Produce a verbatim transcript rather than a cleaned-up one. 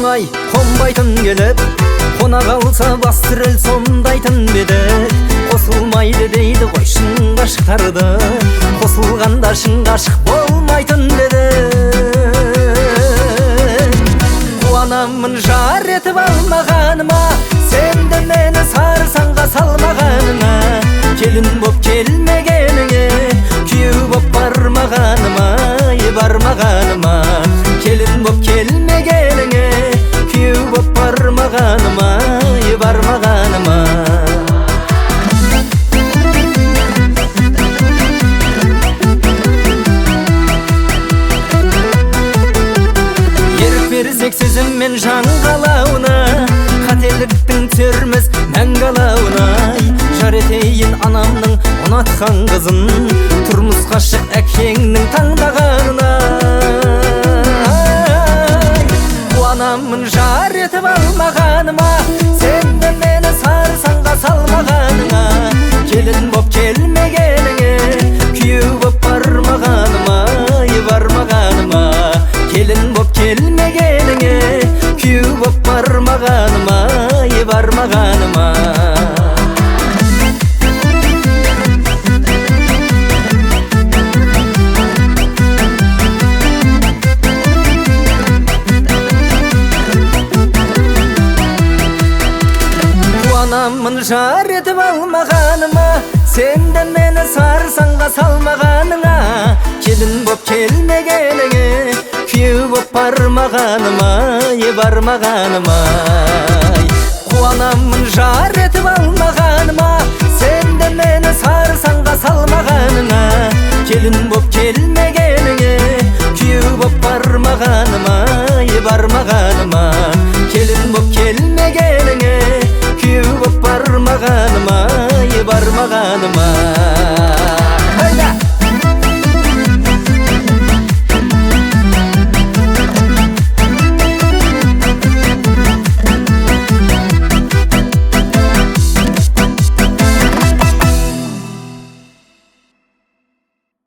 оңай қонбайтын келіп, қона қалса бас тірел сондайтын бедік. Қосылмайды дейді ғой шын ғашықтарды, қосылғанда шын ғашық болмайтын деді. Қуанамын жар етіп алмағаныма, сенде мені сарсаңға салмағаныңа. Келін боп келмегеніңе, күйеу боп бармағаныма, е бармағаныма. Келін боп келмегеніңе, күйеу боп бармағаныма, е бармағаныма. Берсек сөзіммен жан қалауына, қателіктің түсерміз мәңгі алауына. Жар етейін анамның ұнатқан қызын, тұрмысқа шық әкеңнің таңдағанына. Қуанамын жар етіп алмағаныма, сенде мені сарсаңға салмағаныңа. Келін боп келмегеніңе, күйеу боп бармағаныма, е бармағаныма. Келін боп келмегеніңе, күйеу боп бармағаныма, е бармағаныма. Қуанамын жар етіп алмағаныма, сенде мені сарсаңға салмағаныңа. Келін боп келмегеніңе, күйеу боп бармағаныма, е бармағаныма. Қуанамын жар етіп алмағаныма, сенде мені сарсаңға салмағаныңа. Келін боп келмегеніңе, күйеу боп бармағаныма, е бармағаныма. Келін боп